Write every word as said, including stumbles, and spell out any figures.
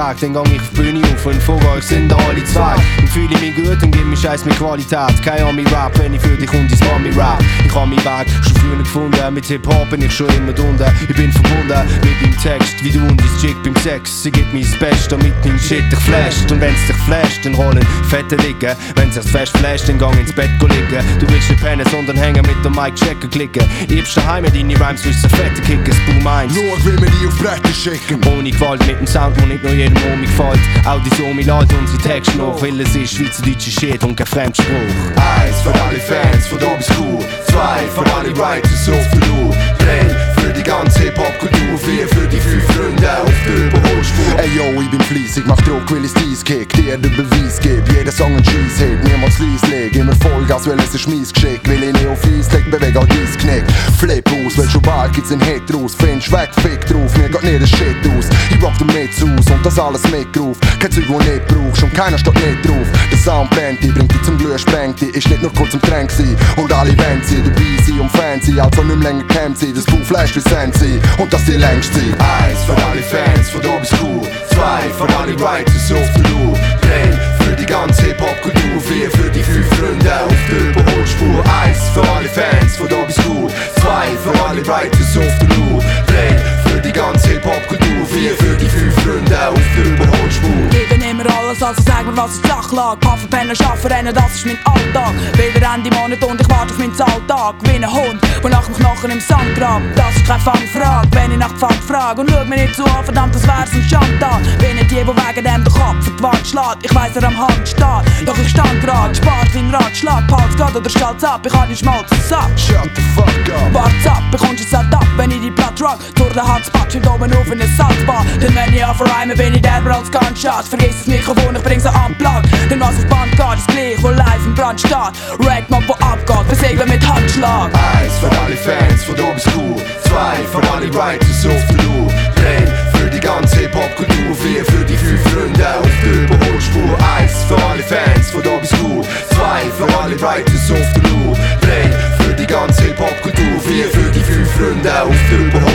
Vertrag, dann gang ich auf die Bühne auf und vor euch sind alle zwei. Und fühle mich gut und gib mir Scheiß mit Qualität. Kein Ami-Rap, wenn ich für dich und dein Mami-Rap. Ich hab meinen Weg schon früher gefunden, mit Hip-Hop bin ich schon immer drunter. Ich bin verbunden mit meinem Text, wie du und dein Chick beim Sex. Sie gibt mir das Beste, damit mein Shit dich flasht. Und wenn's dich flasht, dann rollen fette Liegen. Wenn's dich fest flasht, dann gang ins Bett go liegen. Du willst nicht pennen, sondern hängen mit dem Mic checken klicken. Ich hab's daheim, deine Rhymes willst du fette kicken, Boom eins. Schau, will mir die auf Bretter schicken. Ohne Gewalt, mit dem Sound, wo nicht nur jedem Omi gefällt. Auch die Somi laden unsere Texte nach, weil es ist schweizerdeutsche Shit und kein Fremdspruch. Eins für alle Fans von da bis Kuh. Zwei für alle Writers auf der Lu. Drei für die ganze Hip-Hop-Kultur. Vier für die fünf Freunde auf der Überholspur. Ey yo, ich bin fleissig, mach Druck, will ich's dies kick. Dir den Beweis gib, jeder Song ein Scheiss-Hit. Niemals Lies leg, immer Vollgas, weil es ist mies Geschick. Will ich nicht auf Eis leg, beweg all dies Knick. Flip aus, weil schon bald gibt's einen Hit raus. Findest weg, fick drauf, mir geht nicht der Shit aus. Ich rock den Mitz aus und das alles mitgerufen. Kein Zeug, wo nicht brauchst und keiner steht nicht drauf. Der Sound brennt dich, bringt dich zum Glühen, sprengt dich. Ist nicht nur kurz im Tränk sein und alle wollen sie dabei sein und Fans sein. Also nicht mehr länger kämpft sie, das Buch flasht wie Sensi und das die längst sein. Eins für alle Fans von da bis Kuh. Zwei für alle Writers auf der Lu. Drei für die ganze Hip-Hop-Kultur. Vier für die fünf Freunde auf der Überholspur. Eins für alle Fans von da bis Kuh. Zwei für alle Writers auf der Lu. Drei für die ganze Hip-Hop-Kultur. Vier für die fünf Freunde auf der Überholspur. Geben immer alles, also sag mir, was ist flach lag. Puffen, pennen, schaffen, rennen, das ist mein Alltag. Wieder Ende Monat und ich warte auf meinen Zahltag. Wie ein Hund, der nach dem Knochen im Sand grabt. Das ist keine Fangfrage, wenn ich nach Pfand frage. Und schau mir nicht zu an, verdammt, das wär's ein Chantal. Bin nicht die, die wegen dem den Kopf für die Wand schlägt. Ich weiss, er am Hand steht, doch ich stand grad. Spart wie ein Ratschlag, Pals geht oder stellt's ab. Ich hab den Schmalz satt. Shut the fuck up. Wart's ab, bekommst jetzt halt ab, wenn ich die Platt rock. Durch den Harzpatsch und oben auf in eine Salzbar. Denn wenn ich anverreime, bin ich derber als Gunshot. Vergiss das Mikrofon, ich bring sie an Plug. Denn was auf Band geht, ist gleich, wo live im Brand steht. Ragmob, wo abgeht, versegeln mit Handschlag. Eins für alle Fans von da bis Kuh. Zwei für alle Writers auf der Lu. Drei für die ganze Hip-Hop-Kultur. Vier für die fünf Freunde auf der Überholspur. Eins für alle Fans von da bis Kuh. Zwei für alle Writers auf der Lu. Drei für die ganze Hip-Hop-Kultur. Vier für die fünf Freunde auf der Überholspur.